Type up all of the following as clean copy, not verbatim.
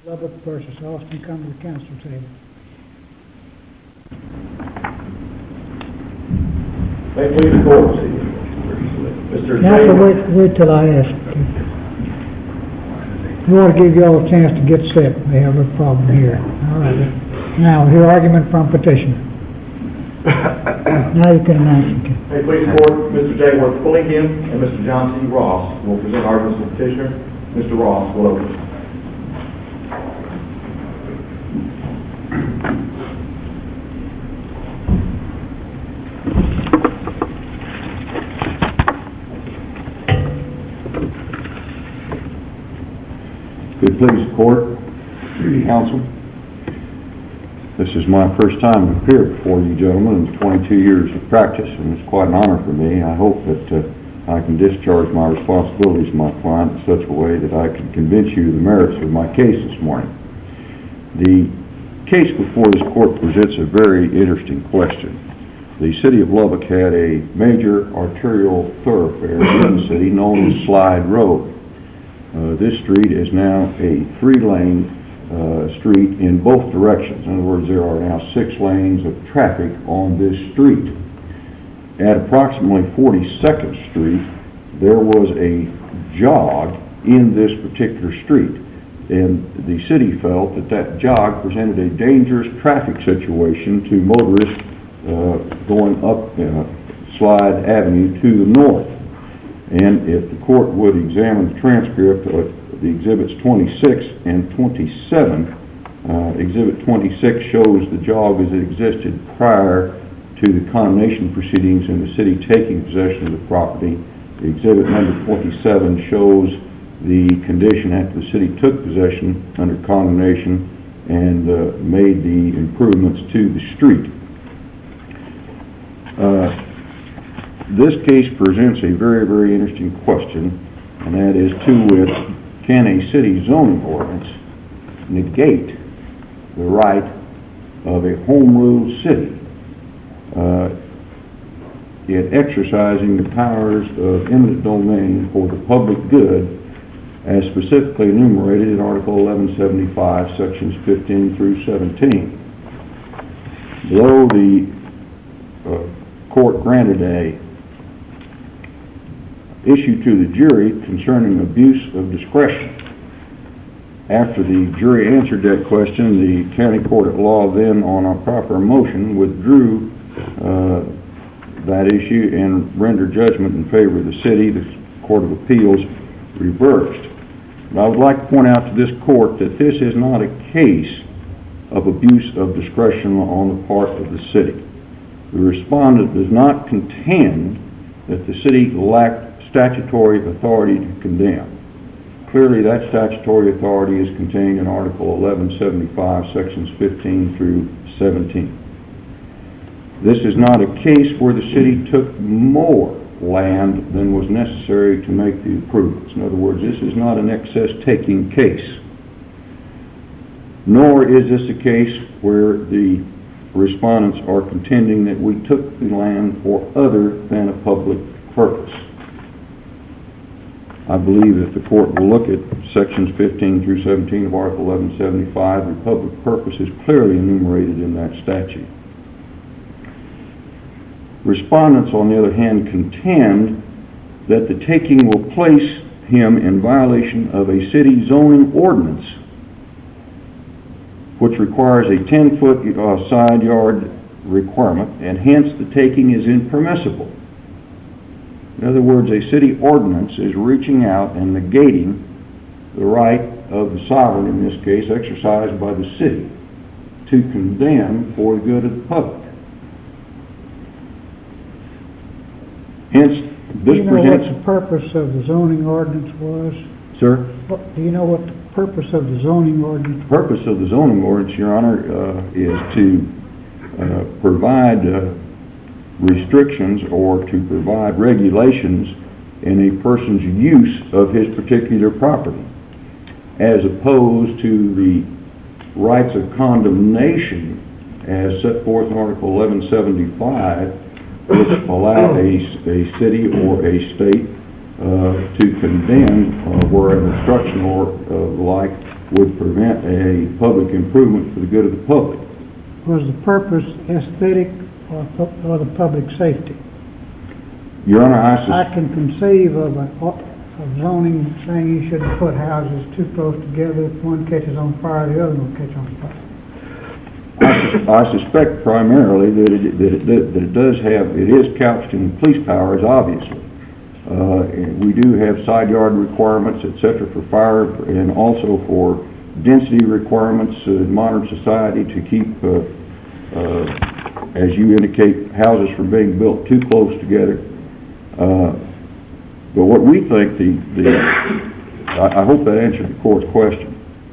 Lubbock versus Austin, come to the council table. May it please the court, Mr. Council, wait till I ask. We want to give you all a chance to get set. We have a problem here. All right. Now, hear argument from petitioner. Now you can announce it. May it please the court, Mr. J. Worth Pullingham and Mr. John C. Ross will present arguments for petitioner. Mr. Ross will open. Good, please, the court, counsel. This is my first time to appear before you gentlemen in 22 years of practice, and it's quite an honor for me. I hope that I can discharge my responsibilities to my client in such a way that I can convince you of the merits of my case this morning. The case before this court presents a very interesting question. The city of Lubbock had a major arterial thoroughfare in the city known as Slide Road. This street is now a 3-lane street in both directions. In other words, there are now 6 lanes of traffic on this street. At approximately 42nd Street, there was a jog in this particular street, and the city felt that that jog presented a dangerous traffic situation to motorists going up Slide Avenue to the north. And if the court would examine the transcript of the exhibits 26 and 27, exhibit 26 shows the jog as it existed prior to the condemnation proceedings and the city taking possession of the property. The exhibit number 27 shows the condition after the city took possession under condemnation and made the improvements to the street. This case presents a very, very interesting question, and that is, to wit, can a city zoning ordinance negate the right of a home rule city in exercising the powers of eminent domain for the public good as specifically enumerated in Article 1175, Sections 15 through 17. Though the court granted a issue to the jury concerning abuse of discretion, after the jury answered that question, the county court at law then, on a proper motion, withdrew that issue and rendered judgment in favor of the city. The Court of Appeals reversed. And I would like to point out to this court that this is not a case of abuse of discretion on the part of the city. The respondent does not contend that the city lacked statutory authority to condemn. Clearly, that statutory authority is contained in Article 1175, Sections 15 through 17. This is not a case where the city took more land than was necessary to make the improvements. In other words, this is not an excess taking case. Nor is this a case where the respondents are contending that we took the land for other than a public purpose. I believe that the court will look at Sections 15 through 17 of Article 1175. The public purpose is clearly enumerated in that statute. Respondents, on the other hand, contend that the taking will place him in violation of a city zoning ordinance which requires a 10-foot side yard requirement, and hence the taking is impermissible. In other words, a city ordinance is reaching out and negating the right of the sovereign, in this case exercised by the city, to condemn for the good of the public. Hence, this presents... Do you know what the purpose of the zoning ordinance was? Sir? Do you know what the purpose of the zoning ordinance was? The purpose of the zoning ordinance, Your Honor, is to provide restrictions or to provide regulations in a person's use of his particular property, as opposed to the rights of condemnation as set forth in Article 1175, which allow a city or a state to condemn where an obstruction or the like would prevent a public improvement for the good of the public. Was the purpose aesthetic or the public safety? Your Honor, I can conceive of zoning saying you shouldn't put houses too close together. If one catches on fire, the other will catch on fire. I suspect primarily that it is couched in police powers, obviously. We do have side yard requirements, etc., for fire, and also for density requirements in modern society to keep, as you indicate, houses from being built too close together. But what we think, I hope that answered the court's question.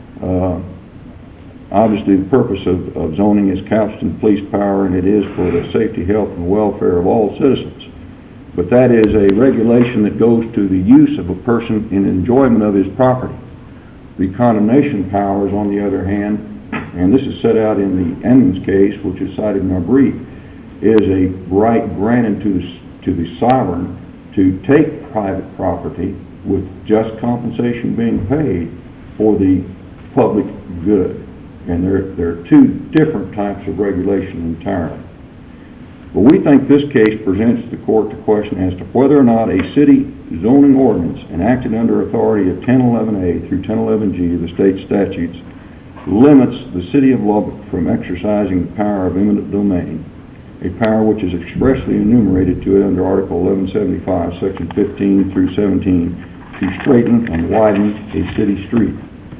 Obviously, the purpose of zoning is couched in police power, and it is for the safety, health, and welfare of all citizens. But that is a regulation that goes to the use of a person in enjoyment of his property. The condemnation powers, on the other hand, and this is set out in the Emmons case, which is cited in our brief, is a right granted to the sovereign to take private property with just compensation being paid for the public good. And there are two different types of regulation entirely. But we think this case presents the court the question as to whether or not a city zoning ordinance enacted under authority of 1011A through 1011G of the state statutes limits the city of Lubbock from exercising the power of eminent domain, a power which is expressly enumerated to it under Article 1175, Section 15 through 17, to straighten and widen a city street.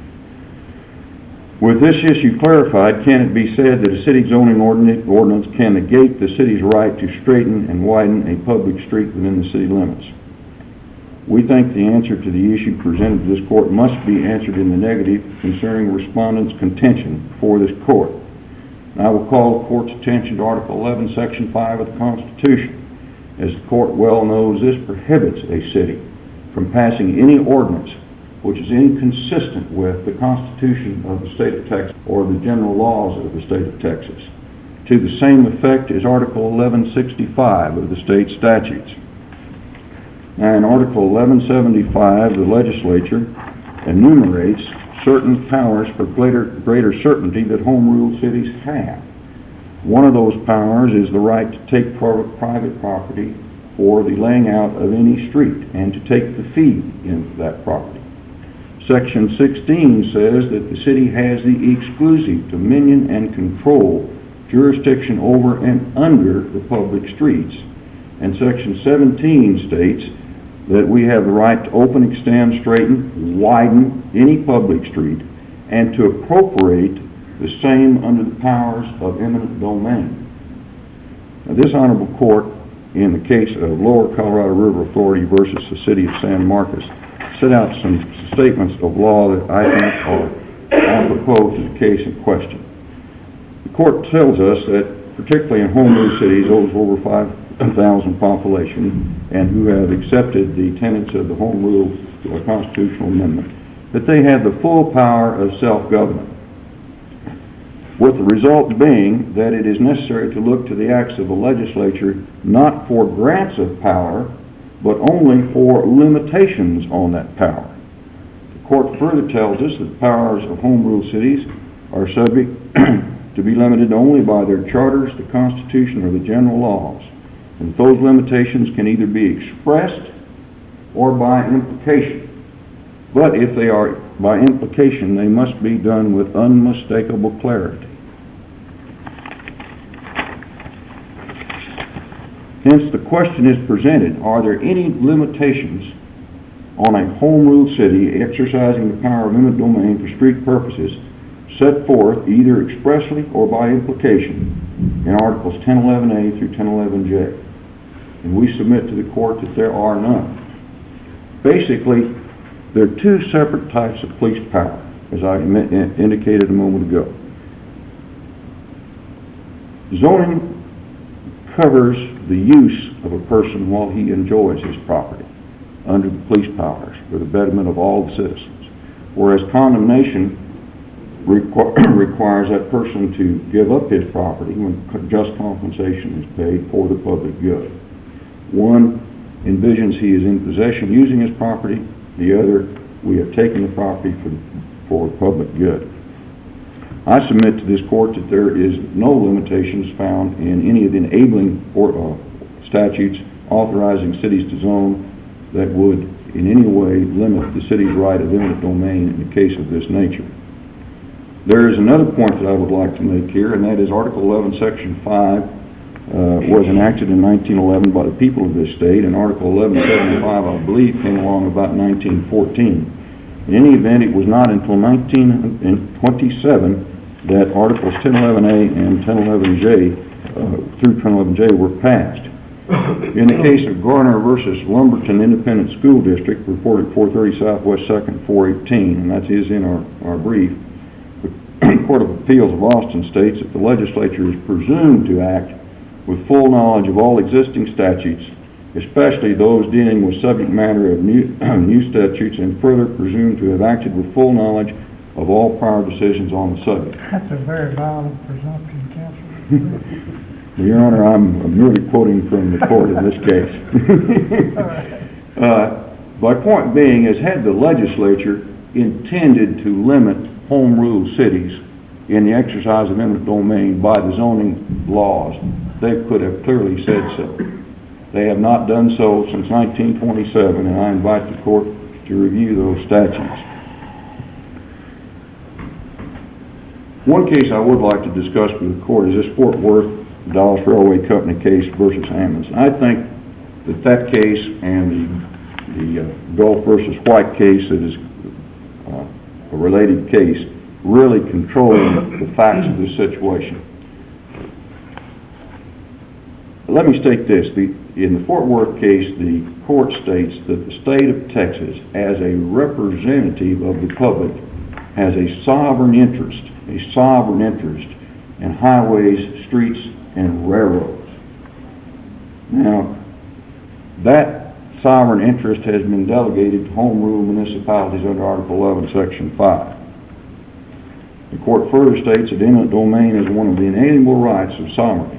With this issue clarified, can it be said that a city zoning ordinance can negate the city's right to straighten and widen a public street within the city limits? We think the answer to the issue presented to this court must be answered in the negative concerning respondents' contention for this court. And I will call the court's attention to Article 11, Section 5 of the Constitution. As the court well knows, this prohibits a city from passing any ordinance which is inconsistent with the Constitution of the state of Texas or the general laws of the state of Texas. To the same effect is Article 1165 of the state statutes. Now, in Article 1175, the legislature enumerates certain powers for greater certainty that home rule cities have. One of those powers is the right to take private property for the laying out of any street and to take the fee into that property. Section 16 says that the city has the exclusive dominion and control jurisdiction over and under the public streets. And Section 17 states that we have the right to open, extend, straighten, widen any public street and to appropriate the same under the powers of eminent domain. Now, this honorable court, in the case of Lower Colorado River Authority versus the city of San Marcos, set out some statements of law that I think are apropos to the case in question. The court tells us that, particularly in home rule cities, those over 5,000 population and who have accepted the tenets of the home rule constitutional amendment, that they have the full power of self-government, with the result being that it is necessary to look to the acts of the legislature not for grants of power, but only for limitations on that power. The court further tells us that powers of home rule cities are subject to be limited only by their charters, the Constitution, or the general laws. And those limitations can either be expressed or by implication. But if they are by implication, they must be done with unmistakable clarity. Hence, the question is presented, are there any limitations on a home rule city exercising the power of eminent domain for street purposes set forth either expressly or by implication in Articles 1011A through 1011J? And we submit to the court that there are none. Basically, there are two separate types of police power, as I indicated a moment ago. Zoning covers the use of a person while he enjoys his property under the police powers for the betterment of all the citizens, whereas condemnation requires that person to give up his property when just compensation is paid for the public good. One envisions he is in possession using his property. The other, we have taken the property for public good. I submit to this court that there is no limitations found in any of the enabling statutes authorizing cities to zone that would in any way limit the city's right of eminent domain in a case of this nature. There is another point that I would like to make here, and that is Article 11, Section 5 was enacted in 1911 by the people of this state, and Article 1175, I believe, came along about 1914. In any event, it was not until 1927 that Articles 1011A and 1011J through 1011J were passed. In the case of Garner versus Lumberton Independent School District, reported 430 Southwest 2nd, 418, and that is in our brief, the Court of Appeals of Austin states that the legislature is presumed to act with full knowledge of all existing statutes, especially those dealing with subject matter of new statutes, and further presumed to have acted with full knowledge of all prior decisions on the subject. That's a very violent presumption, Counsel. Your Honor, I'm merely quoting from the court in this case. My point being is, had the legislature intended to limit home rule cities in the exercise of eminent domain by the zoning laws, they could have clearly said so. They have not done so since 1927, and I invite the court to review those statutes. One case I would like to discuss with the court is this Fort Worth Dallas Railway Company case versus Hammonds. I think that case and the Gulf versus White case that is a related case really control the facts of this situation. Let me state this. In the Fort Worth case, the court states that the state of Texas, as a representative of the public, has a sovereign interest in highways, streets, and railroads. Now, that sovereign interest has been delegated to home rule municipalities under Article 11, Section 5. The court further states that eminent domain is one of the inalienable rights of sovereignty.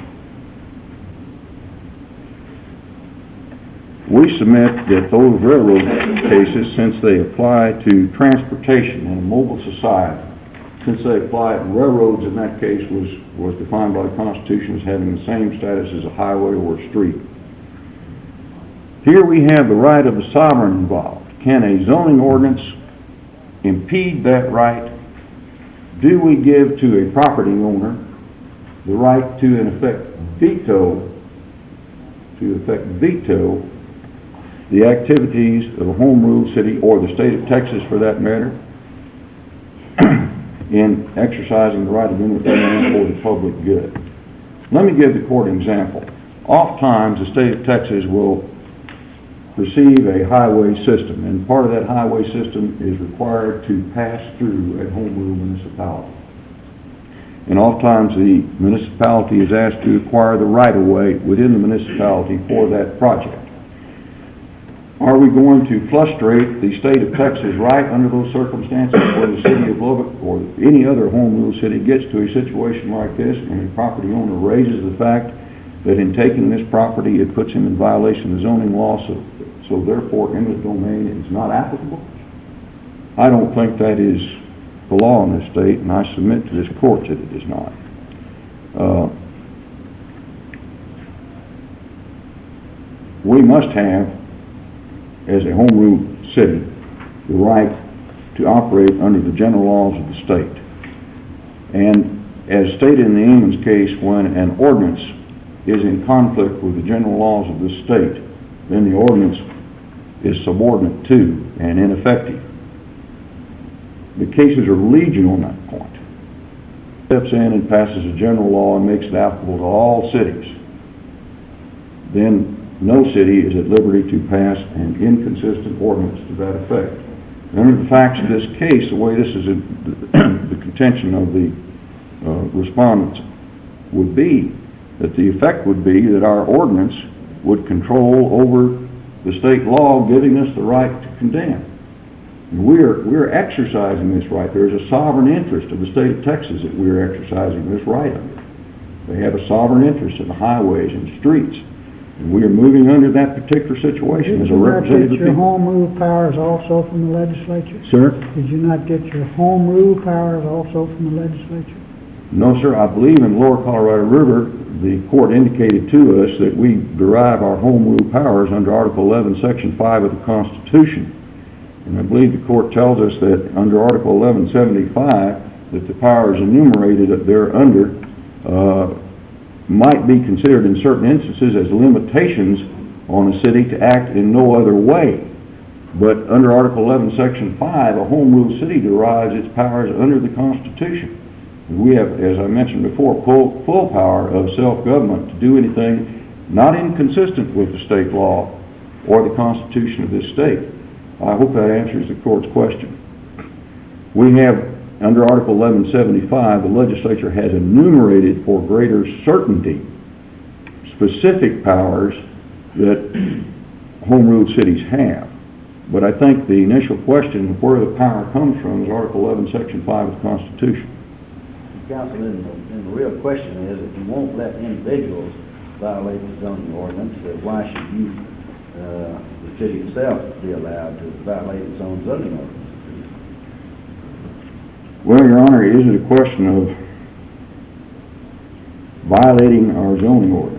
We submit that those railroad cases, since they apply to transportation in a mobile society, since they apply, railroads in that case was defined by the Constitution as having the same status as a highway or a street. Here we have the right of the sovereign involved. Can a zoning ordinance impede that right? Do we give to a property owner the right to, in effect, veto the activities of a home rule city, or the state of Texas for that matter, in exercising the right of eminent domain for the public good? Let me give the court an example. Oftentimes the state of Texas will receive a highway system, and part of that highway system is required to pass through a home rule municipality. And oftentimes the municipality is asked to acquire the right-of-way within the municipality for that project. Are we going to frustrate the state of Texas right under those circumstances where the city of Lubbock or any other home rule city gets to a situation like this, and a property owner raises the fact that in taking this property it puts him in violation of zoning law, so therefore eminent domain is not applicable? I don't think that is the law in this state, and I submit to this court that it is not. We must have, as a home rule city, the right to operate under the general laws of the state. And as stated in the Emmons case, when an ordinance is in conflict with the general laws of the state, then the ordinance is subordinate to and ineffective. The cases are legion on that point. Steps in and passes a general law and makes it applicable to all cities. Then no city is at liberty to pass an inconsistent ordinance to that effect. Under the facts of this case, the way this is the contention of the respondents would be that the effect would be that our ordinance would control over the state law, giving us the right to condemn. And we're exercising this right. There's a sovereign interest of the state of Texas that we're exercising this right under. They have a sovereign interest in the highways and streets. And we are moving under that particular situation as Did a you not representative get of the your people. home rule powers also from the legislature? Sir? Did you not get your home rule powers also from the legislature? No, sir. I believe in Lower Colorado River, the court indicated to us that we derive our home rule powers under Article 11, Section 5 of the Constitution. And I believe the court tells us that under Article 1175, that the powers enumerated thereunder might be considered in certain instances as limitations on a city to act in no other way. But under Article 11, Section 5, a home rule city derives its powers under the Constitution. We have, as I mentioned before, full power of self-government to do anything not inconsistent with the state law or the Constitution of this state. I hope that answers the court's question. We have, under Article 1175, the legislature has enumerated for greater certainty specific powers that home rule cities have. But I think the initial question of where the power comes from is Article 11, Section 5 of the Constitution. Counsel, and the real question is, if you won't let individuals violate the zoning ordinance, why should you, the city itself, be allowed to violate its own zoning ordinance? Well, Your Honor, is it a question of violating our zoning ordinance?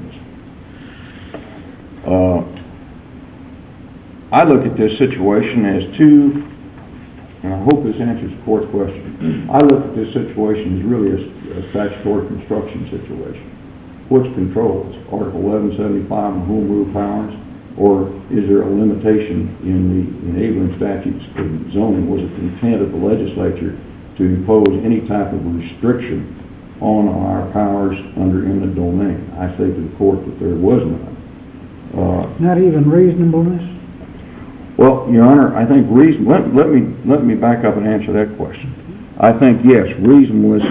I look at this situation as two, and I hope this answers the court's question. I look at this situation as really a statutory construction situation. Which controls Article 1175 and home rule powers, or is there a limitation in the enabling statutes of zoning? Was it the intent of the legislature to impose any type of restriction on our powers under eminent domain? I say to the court that there was none. Not even reasonableness? Well, Your Honor, I think let me back up and answer that question. I think, yes, reasonableness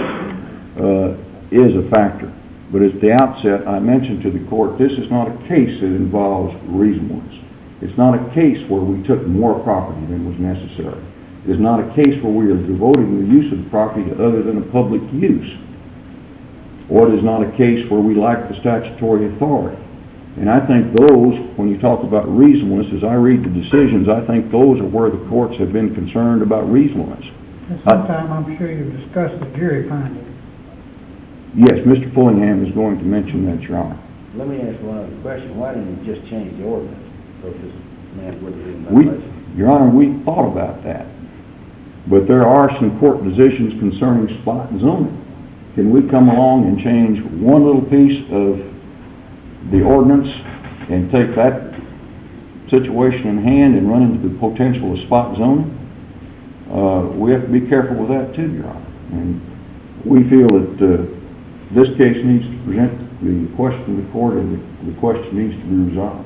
is a factor. But at the outset, I mentioned to the court, this is not a case that involves reasonableness. It's not a case where we took more property than was necessary. It's not a case where we are devoting the use of the property to other than a public use. Or it is not a case where we lack the statutory authority. And I think those, when you talk about reasonableness, as I read the decisions, I think those are where the courts have been concerned about reasonableness. Sometime I'm sure you've discussed the jury finding. Yes, Mr. Fullingham is going to mention that, Your Honor. Let me ask one other question. Why didn't you just change the ordinance so this man wouldn't be in We, violation? Your Honor, we thought about that. But there are some court decisions concerning spot zoning. Can we come along and change one little piece of the ordinance and take that situation in hand and run into the potential of spot zoning? We have to be careful with that too, Your Honor. And we feel that this case needs to present the question to the court, and the question needs to be resolved.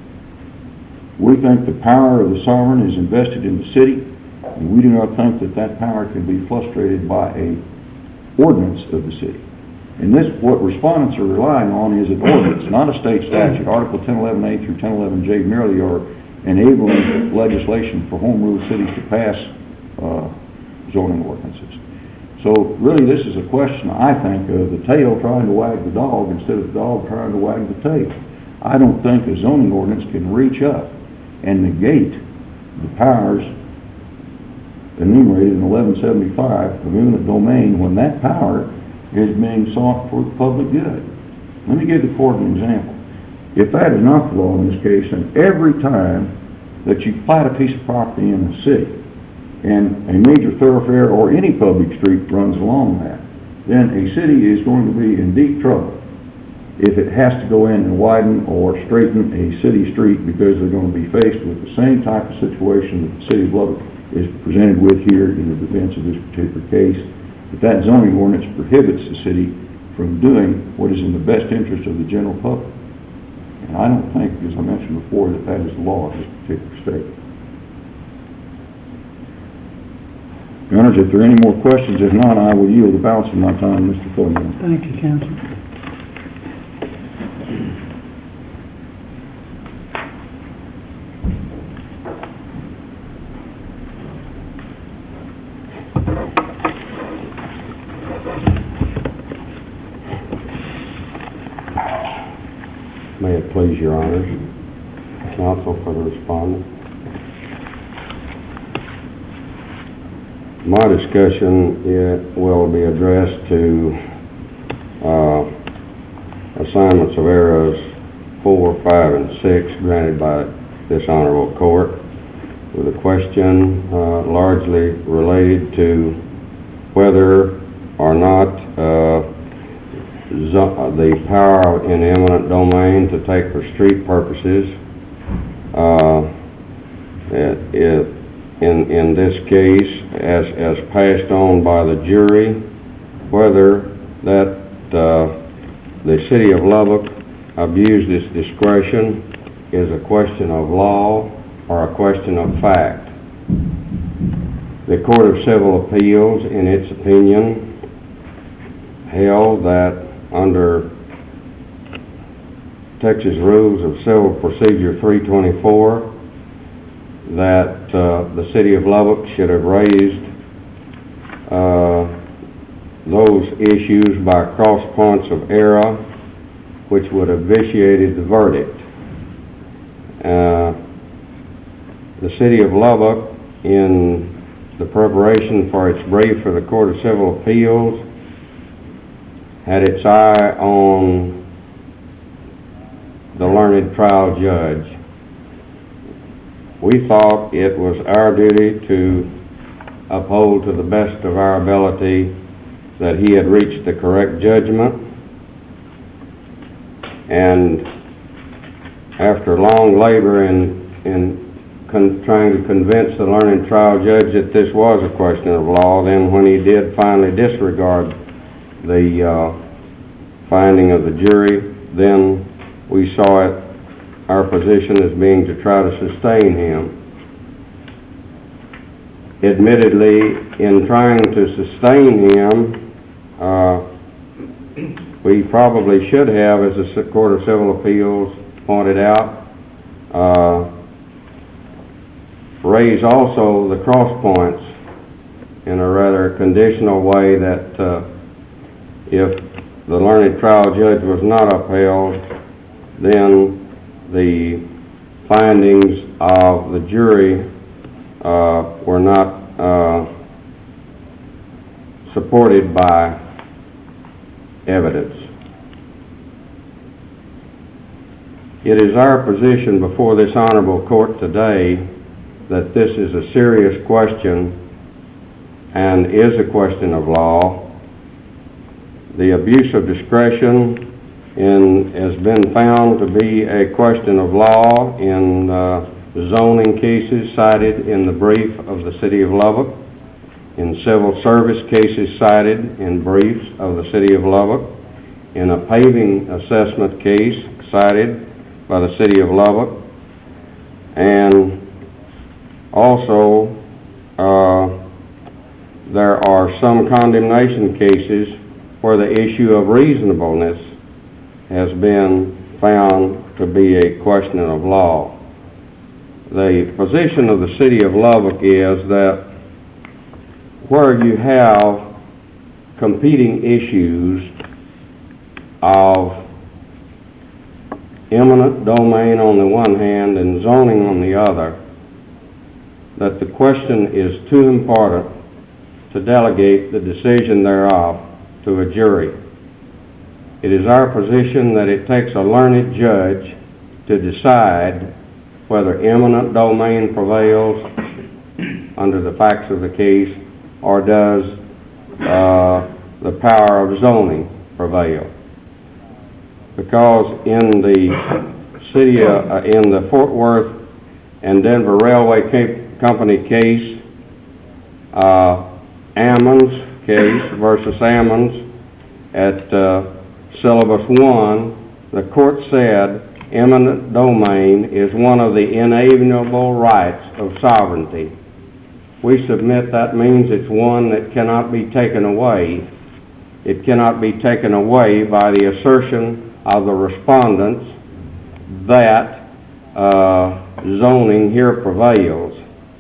We think the power of the sovereign is invested in the city, and we do not think that that power can be frustrated by a ordinance of the city. And this, what respondents are relying on is an ordinance, not a state statute. Article 1011A through 1011J merely are enabling legislation for home rule cities to pass zoning ordinances. So really this is a question, I think, of the tail trying to wag the dog instead of the dog trying to wag the tail. I don't think a zoning ordinance can reach up and negate the powers enumerated in 1175 of eminent domain when that power is being sought for the public good. Let me give the court an example. If that is not the law in this case, then every time that you plat a piece of property in the city and a major thoroughfare or any public street runs along that, then a city is going to be in deep trouble if it has to go in and widen or straighten a city street, because they're going to be faced with the same type of situation that the city of Lubbock is presented with here in the defense of this particular case. That zoning ordinance prohibits the city from doing what is in the best interest of the general public. And I don't think, as I mentioned before, that that is the law of this particular state. Your Honors, if there are any more questions, if not, I will yield the balance of my time to Mr. Fullingham. Thank you, counsel. May May it please your honors. Counsel for the respondent. My discussion will be addressed to assignments of errors 4, 5, and 6 granted by this honorable court, with a question largely related to whether or not the power in eminent domain to take for street purposes in this case, as passed on by the jury, whether that the city of Lubbock abused its discretion is a question of law or a question of fact. The Court of Civil Appeals, in its opinion, held that under Texas Rules of Civil Procedure 324, that the city of Lubbock should have raised those issues by cross points of error, which would have vitiated the verdict. The city of Lubbock, in the preparation for its brief for the Court of Civil Appeals, had its eye on the learned trial judge. We thought it was our duty to uphold to the best of our ability that he had reached the correct judgment, and after long labor in trying to convince the learned trial judge that this was a question of law, then when he did finally disregard the finding of the jury, then we saw it, our position as being to try to sustain him. Admittedly, in trying to sustain him, we probably should have, as the Court of Civil Appeals pointed out, raise also the cross points in a rather conditional way, that if the learned trial judge was not upheld, then the findings of the jury were not supported by evidence. It is our position before this honorable court today that this is a serious question and is a question of law. The abuse of discretion has been found to be a question of law in zoning cases cited in the brief of the city of Lubbock, in civil service cases cited in briefs of the city of Lubbock, in a paving assessment case cited by the city of Lubbock, and also there are some condemnation cases where the issue of reasonableness has been found to be a question of law. The position of the city of Lubbock is that where you have competing issues of eminent domain on the one hand and zoning on the other, that the question is too important to delegate the decision thereof to a jury. It is our position that it takes a learned judge to decide whether eminent domain prevails under the facts of the case, or does the power of zoning prevail. Because in the city, in the Fort Worth and Denver Railway Company case, Ammons case versus Ammons, at syllabus 1, the court said eminent domain is one of the inalienable rights of sovereignty. We submit that means it's one that cannot be taken away. It cannot be taken away by the assertion of the respondents that zoning here prevails.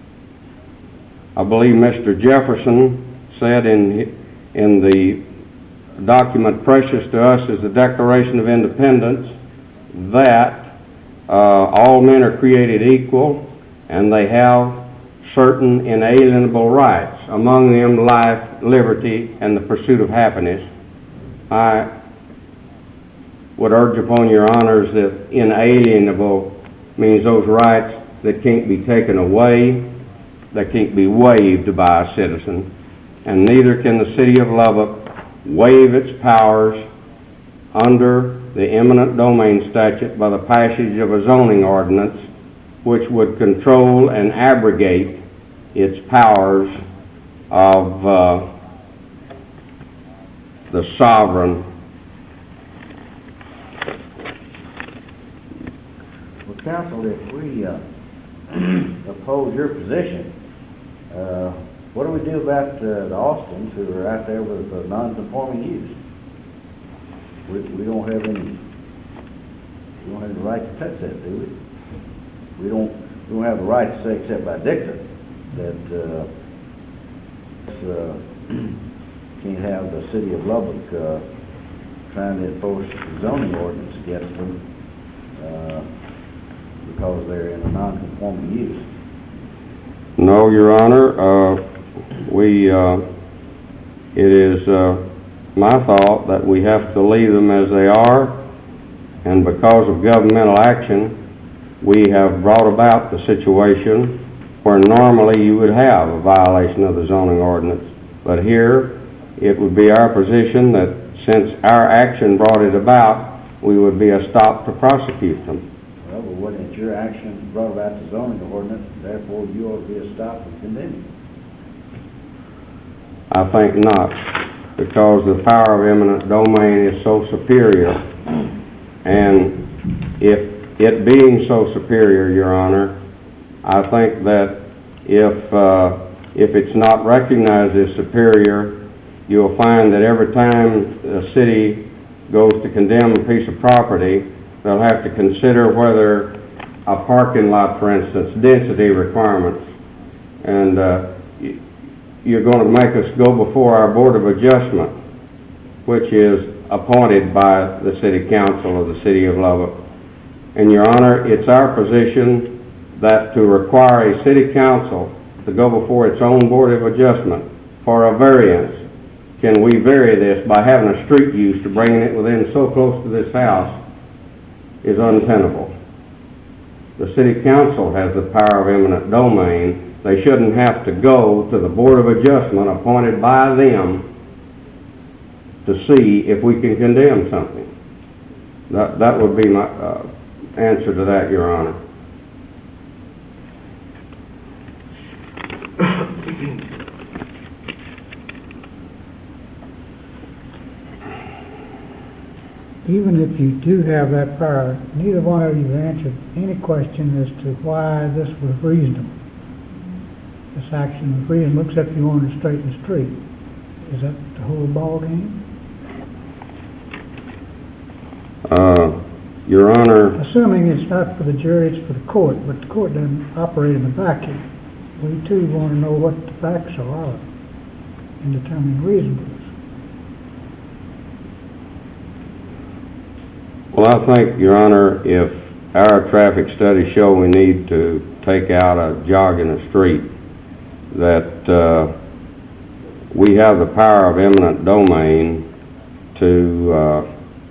I believe Mr. Jefferson said in the document precious to us is the Declaration of Independence, that all men are created equal and they have certain inalienable rights, among them life, liberty, and the pursuit of happiness. I would urge upon your honors that inalienable means those rights that can't be taken away, that can't be waived by a citizen, and neither can the city of Lubbock waive its powers under the eminent domain statute by the passage of a zoning ordinance which would control and abrogate its powers of the sovereign. Well, counsel, if we oppose your position, what do we do about the Austins who are out there with non-conforming use? We don't have the right to touch that, do we? We don't have the right to say, except by dicta, that can't have the city of Lubbock trying to enforce the zoning ordinance against them because they're in a non-conforming use. No, Your Honor. It is my thought that we have to leave them as they are, and because of governmental action, we have brought about the situation where normally you would have a violation of the zoning ordinance. But here, it would be our position that since our action brought it about, we would be stopped to prosecute them. Well, but wasn't your action brought about the zoning ordinance, therefore you ought to be stopped and condemned? I think not, because the power of eminent domain is so superior, and if it being so superior, Your Honor, I think that if it's not recognized as superior, you'll find that every time the city goes to condemn a piece of property, they'll have to consider whether a parking lot, for instance, density requirements, and you're going to make us go before our Board of Adjustment, which is appointed by the City Council of the City of Lubbock. And Your Honor, it's our position that to require a City Council to go before its own Board of Adjustment for a variance, can we vary this by having a street use to bringing it within so close to this house, is untenable. The City Council has the power of eminent domain. They shouldn't have to go to the Board of Adjustment appointed by them to see if we can condemn something. That would be my answer to that, Your Honor. Even if you do have that power, neither one of you answered any question as to why this was reasonable. This action was reasonable, except you wanted to straighten the street. Is that the whole ball game? Your Honor... Assuming it's not for the jury, it's for the court, but the court doesn't operate in a vacuum. We too want to know what the facts are in determining reasonableness. Well, I think, Your Honor, if our traffic studies show we need to take out a jog in a street, that we have the power of eminent domain to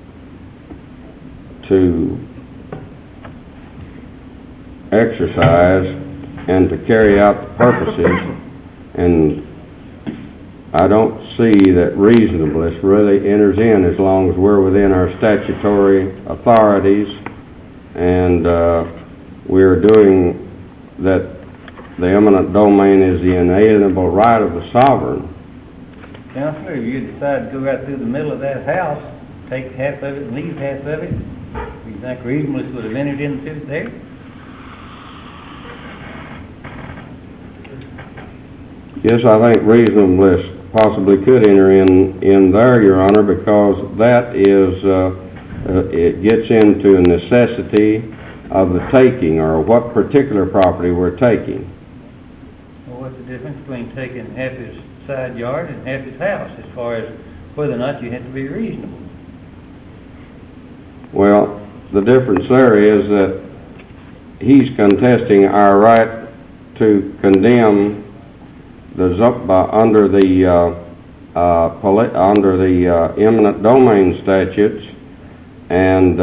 exercise and to carry out the purposes, and I don't see that reasonableness really enters in as long as we're within our statutory authorities and we're doing that. The eminent domain is the inalienable right of the sovereign. Counselor, if you decide to go right through the middle of that house, take half of it and leave half of it, do you think reasonableness would have entered into it there? Yes, I think reasonableness possibly could enter in there, Your Honor, because that is, it gets into a necessity of the taking, or what particular property we're taking. Well, what's the difference between taking half his side yard and half his house, as far as whether or not you have to be reasonable? Well, the difference there is that he's contesting our right to condemn under the eminent domain statutes, and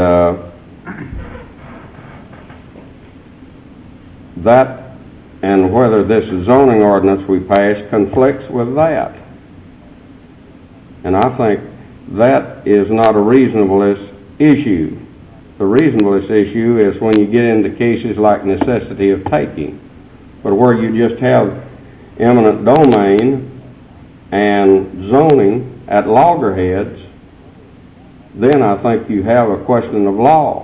that, and whether this zoning ordinance we pass conflicts with that. And I think that is not a reasonableness issue. The reasonableness issue is when you get into cases like necessity of taking, but where you just have eminent domain and zoning at loggerheads, then I think you have a question of law.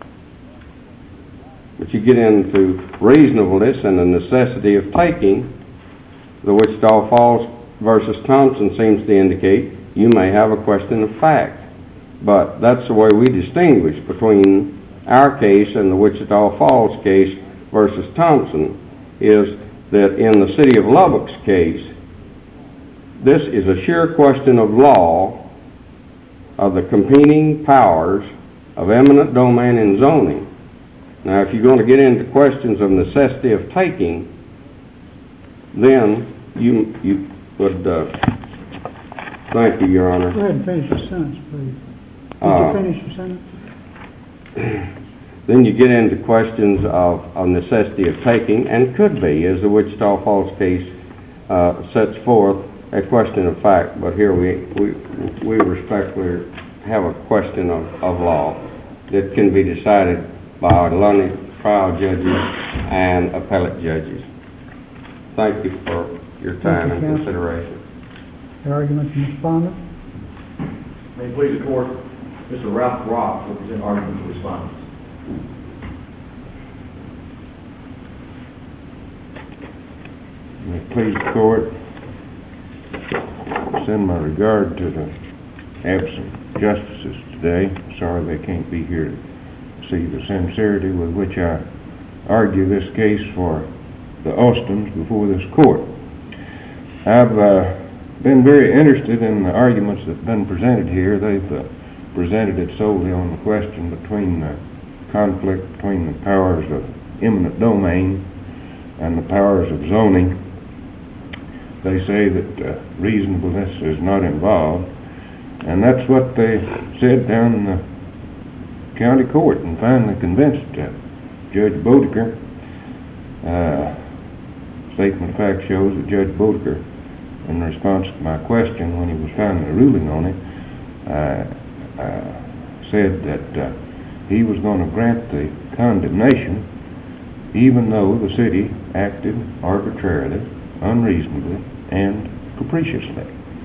But you get into reasonableness and the necessity of taking, the Wichita Falls versus Thompson seems to indicate you may have a question of fact. But that's the way we distinguish between our case and the Wichita Falls case versus Thompson, is that in the city of Lubbock's case, this is a sheer question of law of the competing powers of eminent domain and zoning. Now, if you're going to get into questions of necessity of taking, then you would, thank you, Your Honor. Go ahead and finish your sentence, please. Did you finish your sentence? Then you get into questions of necessity of taking, and could be, as the Wichita Falls case sets forth, a question of fact. But here we respectfully have a question of law that can be decided by learned trial judges and appellate judges. Thank you for your time and consideration. The argument from Ms. Bonner. May it please the court, Mr. Ralph Ross will present argument for respondents. May it please the court, send my regard to the absent justices today. Sorry they can't be here to see the sincerity with which I argue this case for the Austins before this court. I've been very interested in the arguments that have been presented here. They've presented it solely on the question between the conflict between the powers of eminent domain and the powers of zoning. They say that reasonableness is not involved, and that's what they said down in the county court, and finally convinced Judge Bodeker. Statement of fact shows that Judge Bodeker, in response to my question when he was finally ruling on it, said that he was going to grant the condemnation even though the city acted arbitrarily, unreasonably, and capriciously.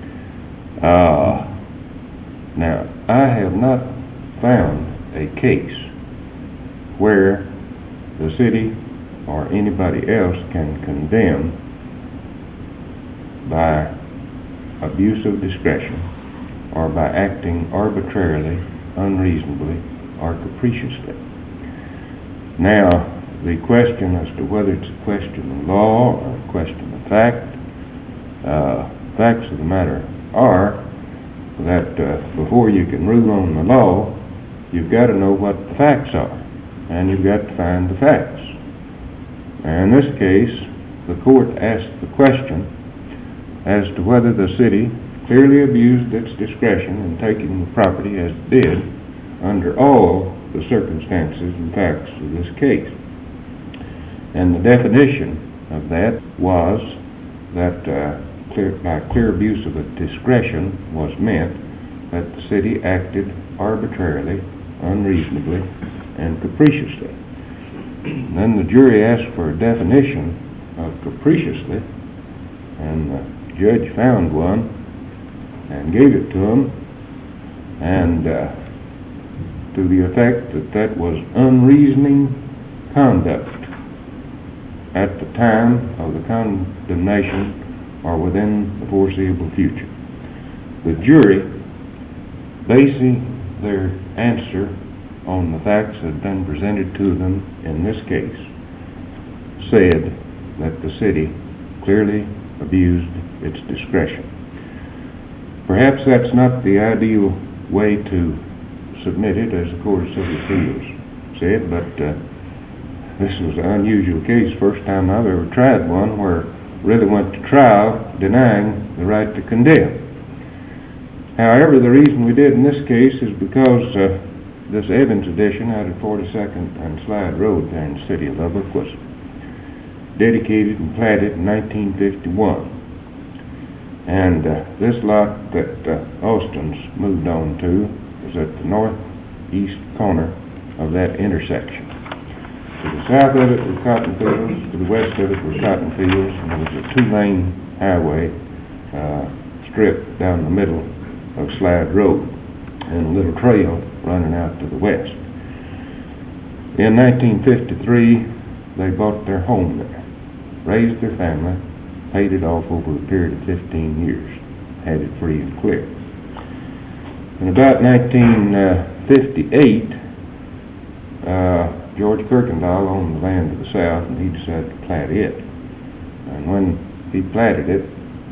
Now, I have not found a case where the city or anybody else can condemn by abuse of discretion or by acting arbitrarily, unreasonably, or capriciously. Now, the question as to whether it's a question of law or a question of fact, facts of the matter are that before you can rule on the law, you've got to know what the facts are, and you've got to find the facts. And in this case, the court asked the question as to whether the city clearly abused its discretion in taking the property as it did under all the circumstances and facts of this case. And the definition of that was that by clear abuse of discretion was meant that the city acted arbitrarily, unreasonably, and capriciously. And then the jury asked for a definition of capriciously, and the judge found one and gave it to him, and to the effect that that was unreasoning conduct at the time of the condemnation or within the foreseeable future. The jury, basing their answer on the facts that had been presented to them in this case, said that the city clearly abused its discretion. Perhaps that's not the ideal way to submitted as the Court of Civil Appeals said, but this was an unusual case, first time I've ever tried one where really went to trial denying the right to condemn. However, the reason we did in this case is because this Evans addition out at 42nd and Slide Road there in the city of Lubbock was dedicated and platted in 1951. And this lot that Austin's moved on to was at the northeast corner of that intersection. To the south of it were cotton fields, to the west of it were cotton fields, and there was a two-lane highway strip down the middle of Slide Road, and a little trail running out to the west. In 1953, they bought their home there, raised their family, paid it off over a period of 15 years, had it free and clear. In about 1958, George Kirkendall owned the land to the south, and he decided to plat it. And when he platted it,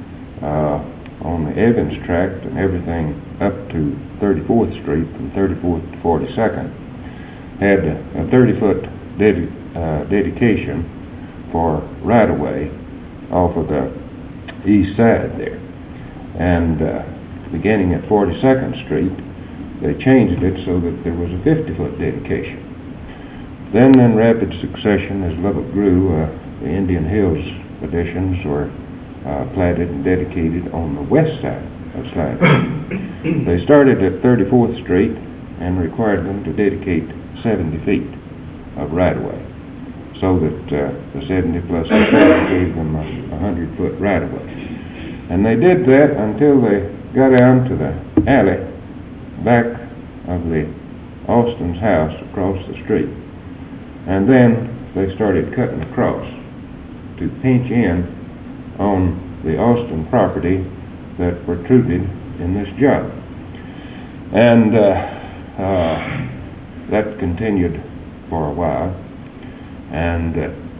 on the Evans tract and everything up to 34th Street from 34th to 42nd, had a 30-foot dedication for right-of-way off of the east side there. And beginning at 42nd Street, they changed it so that there was a 50-foot dedication. Then in rapid succession, as Lubbock grew, the Indian Hills additions were platted and dedicated on the west side of Slide Road. They started at 34th Street and required them to dedicate 70 feet of right-of-way, so that the 70 plus the 30 gave them a 100-foot right-of-way. And they did that until they got down to the alley back of the Austin's house across the street. And then they started cutting across to pinch in on the Austin property that protruded in this job. And that continued for a while. And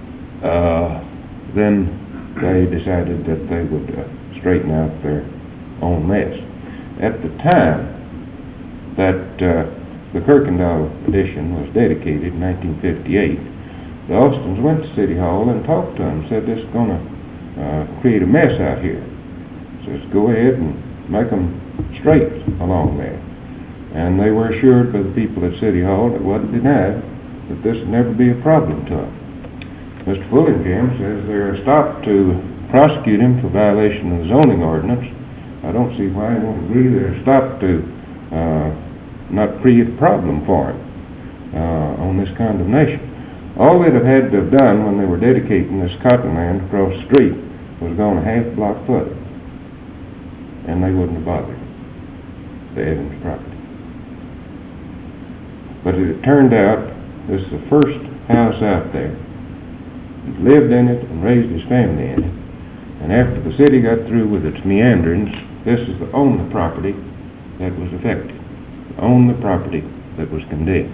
then they decided that they would straighten out their own mess. At the time that the Kirkendall addition was dedicated in 1958, the Austins went to City Hall and talked to them, said, this is going to create a mess out here. So let's go ahead and make them straight along there. And they were assured by the people at City Hall, that wasn't denied, that this would never be a problem to them. Mr. Fullingham says they're stopped to prosecute him for violation of the zoning ordinance. I don't see why he won't agree they're stopped to not create a problem for him on this condemnation. All they'd have had to have done when they were dedicating this cotton land across the street was gone a half block further, and they wouldn't have bothered the Evans property. But it turned out this is the first house out there. He lived in it and raised his family in it. And after the city got through with its meanderings, this is the only property that was affected, the only property that was condemned.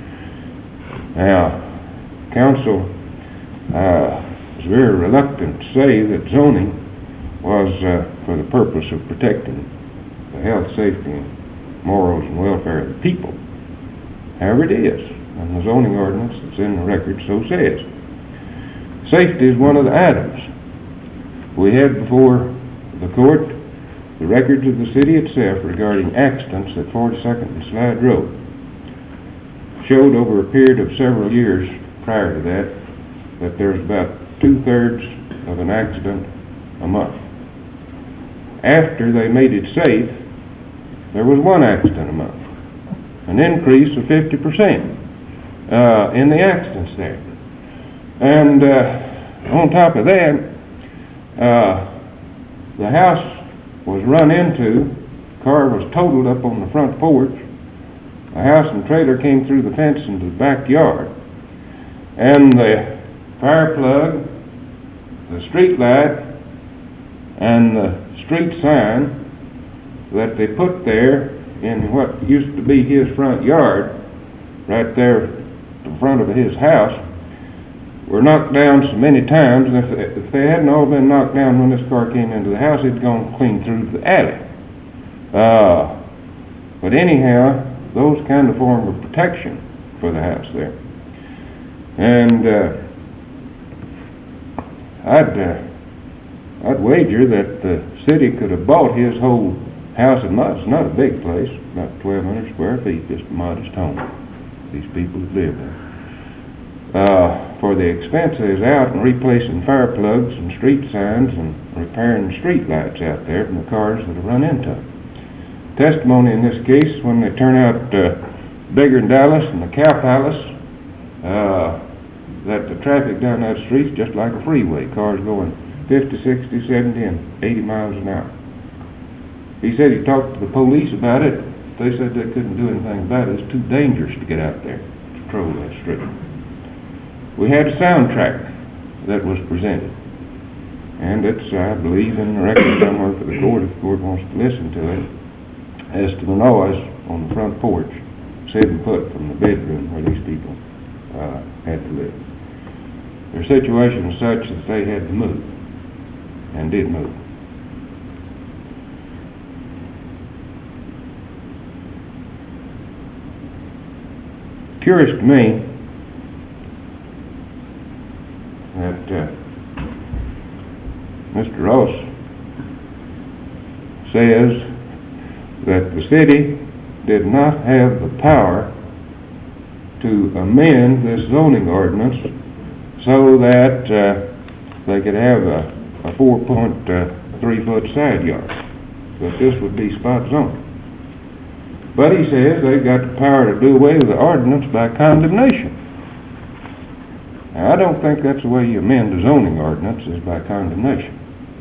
Now, council was very reluctant to say that zoning was for the purpose of protecting the health, safety, and morals and welfare of the people. However, it is, and the zoning ordinance that's in the record so says. Safety is one of the items. We had before the court the records of the city itself regarding accidents at 42nd and Slide Road. Showed over a period of several years prior to that there was about 2/3 of an accident a month. After they made it safe, there was 1 accident a month, an increase of 50% in the accidents there. And on top of that, the house was run into, car was totaled up on the front porch, a house and trailer came through the fence into the backyard, and the fire plug, the street light, and the street sign that they put there in what used to be his front yard, right there in front of his house, were knocked down so many times, and if they hadn't all been knocked down when this car came into the house, it'd gone clean through the alley. But anyhow, those kind of form of protection for the house there. And I'd wager that the city could have bought his whole house and lot. It's not a big place, about 1,200 square feet, just a modest home. These people that live there. For the expenses out and replacing fire plugs and street signs and repairing street lights out there from the cars that have run into them. Testimony in this case, when they turn out bigger than Dallas and the Cow Palace, that the traffic down that street's just like a freeway. Cars going 50, 60, 70, and 80 miles an hour. He said he talked to the police about it. They said they couldn't do anything about it. It's too dangerous to get out there to patrol that street. We had a soundtrack that was presented. And it's, I believe, in the record somewhere for the court if the court wants to listen to it, as to the noise on the front porch, 7 foot from the bedroom where these people had to live. Their situation was such that they had to move, and did move. Curious to me that Mr. Ross says that the city did not have the power to amend this zoning ordinance so that they could have a 4.3 foot side yard, that this would be spot zoning. But he says they've got the power to do away with the ordinance by condemnation. Now, I don't think that's the way you amend a zoning ordinance, is by condemnation.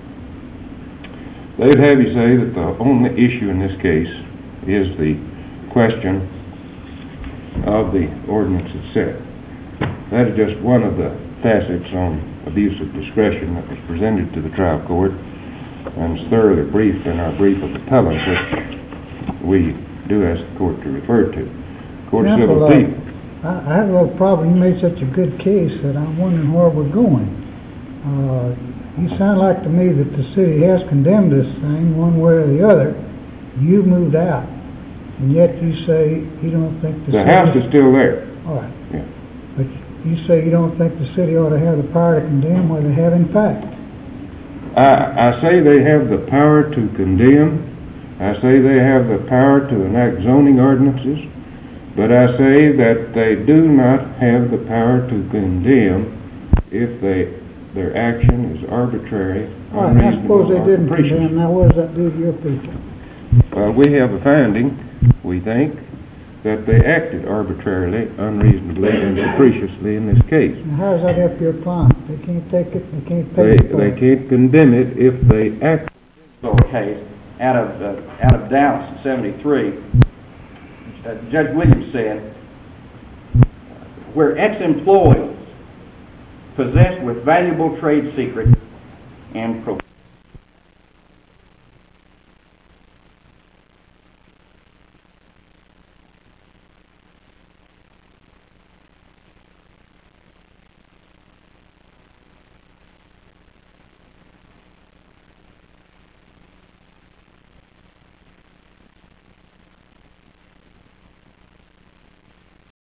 They'd have you say that the only issue in this case is the question of the ordinance itself. That is just one of the facets on abuse of discretion that was presented to the trial court and is thoroughly briefed in our brief of appellants, which we do ask the court to refer to. Court of Civil Appeal. I have a little problem. You made such a good case that I'm wondering where we're going. You sound like to me that the city has condemned this thing one way or the other. You moved out, and yet you say you don't think the house is still there. All right. Yeah. But you say you don't think the city ought to have the power to condemn where they have in fact. I say they have the power to condemn. I say they have the power to enact zoning ordinances. But I say that they do not have the power to condemn if their action is arbitrary, unreasonable, I suppose they didn't capricious. condemn. Now what does that do to your people? Well, we have a finding, we think, that they acted arbitrarily, unreasonably, and capriciously in this case. Now how does that help your client? They can't take it, they can't pay for They it. can't condemn it if they act. Case out of Dallas in '73, Judge Williams said, where ex-employees possessed with valuable trade secrets and